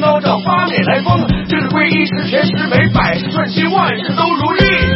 高照，发面来风。这是归一时，全时美，百事顺心，万事都如意。